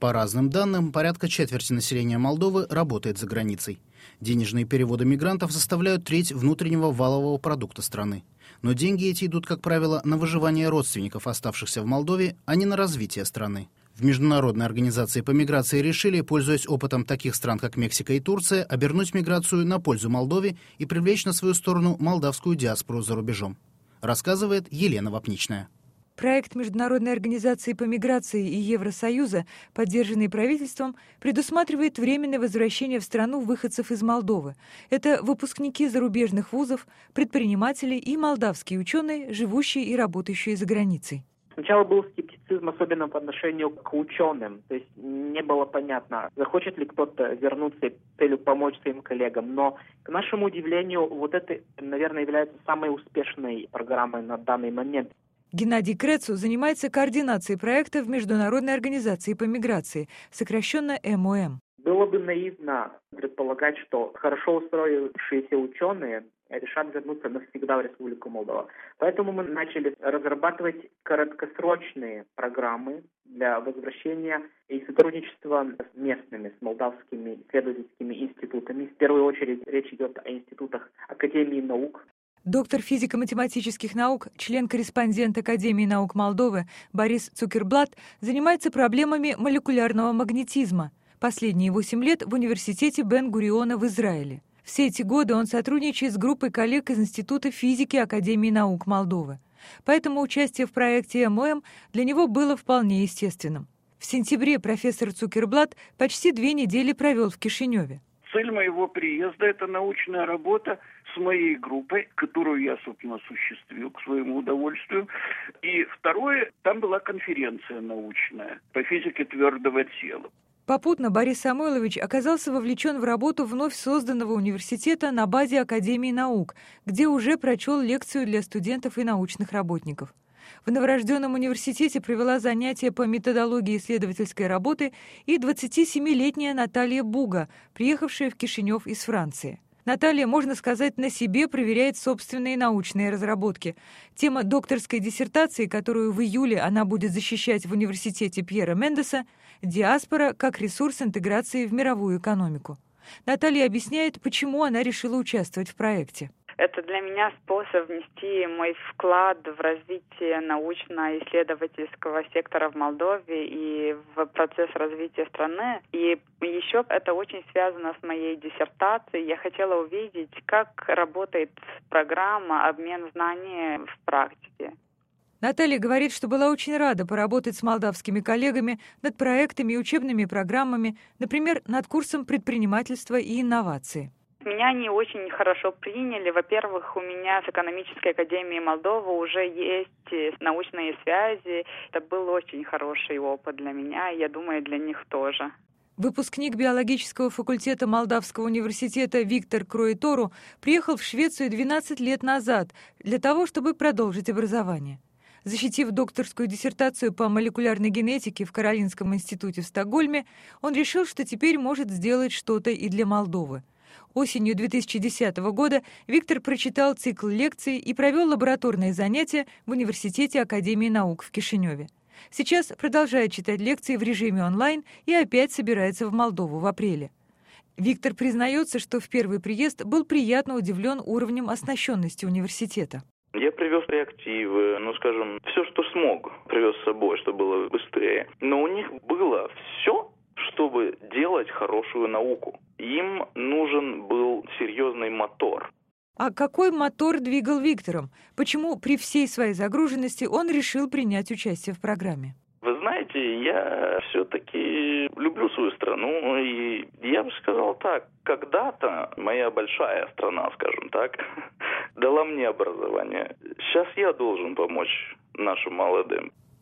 По разным данным, порядка четверти населения Молдовы работает за границей. Денежные переводы мигрантов составляют треть внутреннего валового продукта страны. Но деньги эти идут, как правило, на выживание родственников, оставшихся в Молдове, а не на развитие страны. В Международной организации по миграции решили, пользуясь опытом таких стран, как Мексика и Турция, обернуть миграцию на пользу Молдове и привлечь на свою сторону молдавскую диаспору за рубежом. Рассказывает Елена Вапничная. Проект Международной организации по миграции и Евросоюза, поддержанный правительством, предусматривает временное возвращение в страну выходцев из Молдовы. Это выпускники зарубежных вузов, предприниматели и молдавские ученые, живущие и работающие за границей. Сначала был скептицизм, особенно по отношению к ученым. То есть не было понятно, захочет ли кто-то вернуться с целью помочь своим коллегам. Но, к нашему удивлению, вот это, наверное, является самой успешной программой на данный момент. Геннадий Крецу занимается координацией проекта в Международной организации по миграции, сокращенно МОМ. Было бы наивно предполагать, что хорошо устроившиеся ученые решат вернуться навсегда в Республику Молдова. Поэтому мы начали разрабатывать краткосрочные программы для возвращения и сотрудничества с местными, с молдавскими исследовательскими институтами. В первую очередь речь идет о институтах Академии наук. Доктор физико-математических наук, член-корреспондент Академии наук Молдовы Борис Цукерблат занимается проблемами молекулярного магнетизма. Последние 8 лет в университете Бен-Гуриона в Израиле. Все эти годы он сотрудничает с группой коллег из Института физики Академии наук Молдовы. Поэтому участие в проекте МОМ для него было вполне естественным. В сентябре профессор Цукерблат почти 2 недели провел в Кишиневе. Цель моего приезда – это научная работа с моей группой, которую я, собственно, осуществил к своему удовольствию. И второе, там была конференция научная по физике твердого тела. Попутно Борис Самойлович оказался вовлечен в работу вновь созданного университета на базе Академии наук, где уже прочел лекцию для студентов и научных работников. В новорожденном университете провела занятия по методологии исследовательской работы и 27-летняя Наталья Буга, приехавшая в Кишинев из Франции. Наталья, можно сказать, на себе проверяет собственные научные разработки. Тема докторской диссертации, которую в июле она будет защищать в университете Пьера Мендеса, «Диаспора как ресурс интеграции в мировую экономику». Наталья объясняет, почему она решила участвовать в проекте. Это для меня способ внести мой вклад в развитие научно-исследовательского сектора в Молдове и в процесс развития страны. И еще это очень связано с моей диссертацией. Я хотела увидеть, как работает программа «Обмен знаний в практике». Наталья говорит, что была очень рада поработать с молдавскими коллегами над проектами и учебными программами, например, над курсом предпринимательства и инновации. Меня не очень хорошо приняли. Во-первых, у меня с Экономической академией Молдовы уже есть научные связи. Это был очень хороший опыт для меня, и я думаю, для них тоже. Выпускник биологического факультета Молдавского университета Виктор Кроитору приехал в Швецию 12 лет назад для того, чтобы продолжить образование. Защитив докторскую диссертацию по молекулярной генетике в Каролинском институте в Стокгольме, он решил, что теперь может сделать что-то и для Молдовы. Осенью 2010 года Виктор прочитал цикл лекций и провел лабораторные занятия в Университете Академии наук в Кишиневе. Сейчас продолжает читать лекции в режиме онлайн и опять собирается в Молдову в апреле. Виктор признается, что в первый приезд был приятно удивлен уровнем оснащенности университета. Я привез реактивы, все, что смог, привез с собой, чтобы было быстрее. Но у них было все, чтобы делать хорошую науку. Им нужен был серьезный мотор. А какой мотор двигал Виктором? Почему при всей своей загруженности он решил принять участие в программе? Вы знаете, я все-таки люблю свою страну, и я бы сказал так, когда-то моя большая страна, скажем так, дала мне образование. Сейчас я должен помочь нашим молодым.